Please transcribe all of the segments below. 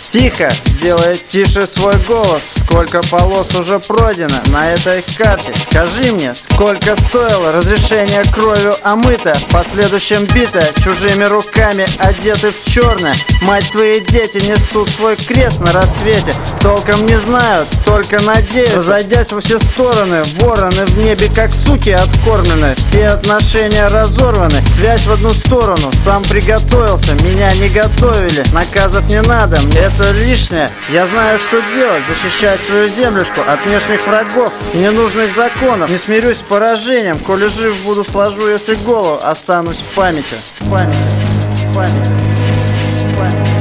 Тихо, сделай тише свой голос. Сколько полос уже пройдено на этой карте? Скажи мне, сколько стоило разрешение кровью омыто, в последующем битое, чужими руками одеты в черное? Мать, твои дети несут свой крест на рассвете, толком не знают, только надеются. Разойдясь во все стороны, вороны в небе как суки откормлены. Все отношения разорваны, связь в одну сторону. Сам приготовился, меня не готовили. Наказов не надо, это лишнее. Я знаю, что делать, защищать свою землюшку от внешних врагов и ненужных законов. Не смирюсь с поражением, коли жив буду, сложу, если голову останусь в памяти. В памяти, в памяти, в памяти.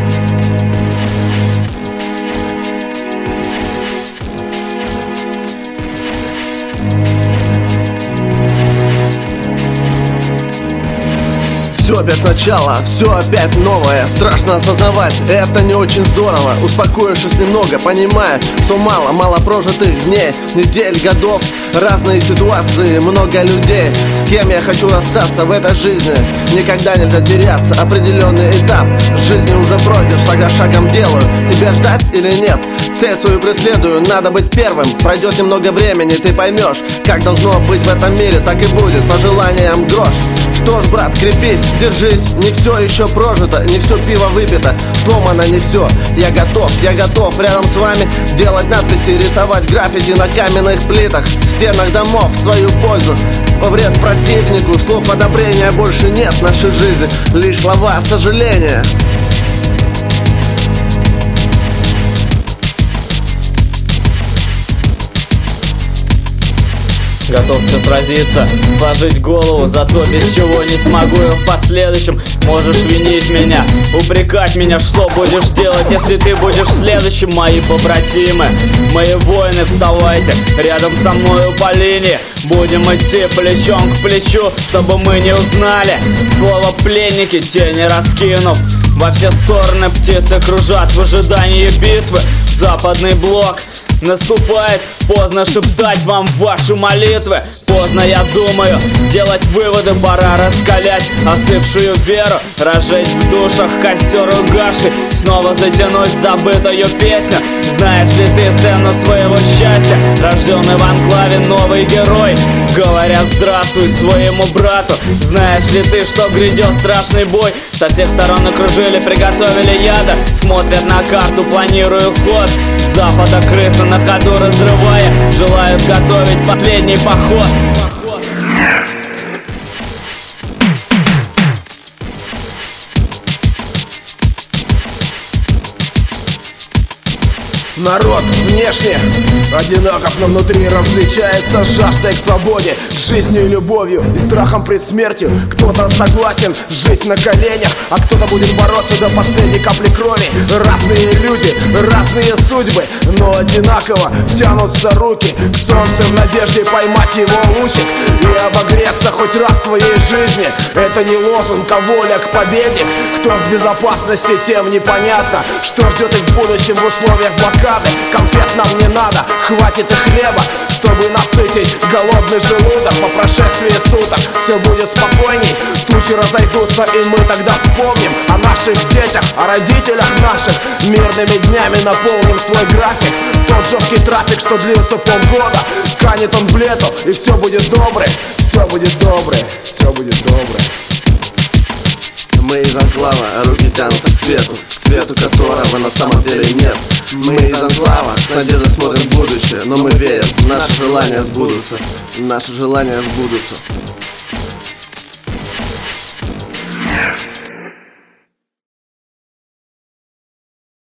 Все опять сначала, все опять новое. Страшно осознавать, это не очень здорово. Успокоившись немного, понимая, что мало прожитых дней, недель, годов, разные ситуации, много людей. С кем я хочу расстаться в этой жизни? Никогда нельзя теряться, определенный этап жизни уже пройдешь, шаг за шагом делаю. Тебя ждать или нет? Цель свою преследую, надо быть первым. Пройдет немного времени, ты поймешь, как должно быть в этом мире, так и будет, по желаниям грош. Что ж, брат, крепись, держись, не все еще прожито, не все пиво выпито, сломано не все. Я готов рядом с вами делать надписи, рисовать граффити на каменных плитах, стенах домов в свою пользу. Во вред противнику слов одобрения больше нет в нашей жизни, лишь слова сожаления. Готов все сразиться, сложить голову за то, без чего не смогу я в последующем. Можешь винить меня, упрекать меня, что будешь делать, если ты будешь следующим. Мои побратимы, мои воины, вставайте рядом со мною по линии. Будем идти плечом к плечу, чтобы мы не узнали слово пленники, тени раскинув. Во все стороны птицы кружат в ожидании битвы. Западный блок наступает, поздно шептать вам ваши молитвы. Поздно, я думаю, делать выводы, пора раскалять остывшую веру, разжечь в душах костер угасший, снова затянуть забытую песню. Знаешь ли ты цену своего счастья? Рожденный в анклаве новый герой, говорят здравствуй своему брату. Знаешь ли ты, что грядет страшный бой? Со всех сторон окружили, приготовили яда, смотрят на карту, планируя ход. С запада крысы на ходу разрывая, желают готовить последний поход. Народ внешне одинаков, но внутри различается жаждой к свободе, к жизни и любовью, и страхом пред смертью. Кто-то согласен жить на коленях, а кто-то будет бороться до последней капли крови. Разные люди, разные судьбы, но одинаково тянутся руки к солнцу в надежде поймать его лучик и обогреться хоть раз в своей жизни. Это не лозунг, а воля к победе. Кто в безопасности, тем непонятно, что ждет их в будущем в условиях блокады. Конфет нам не надо, хватит и хлеба, чтобы насытить голодный желудок. По прошествии суток все будет спокойней, тучи разойдутся, и мы тогда вспомним о наших детях, о родителях наших. Мирными днями наполним свой график. Тот жесткий трафик, что длился полгода, канет он в лету, и все будет доброе, все будет доброе, все будет доброе. Мы из анклава, а руки тянутся к свету которого на самом деле нет. Мы из анклава, с надеждой смотрим в будущее, но мы верим, наши желания сбудутся, наши желания сбудутся.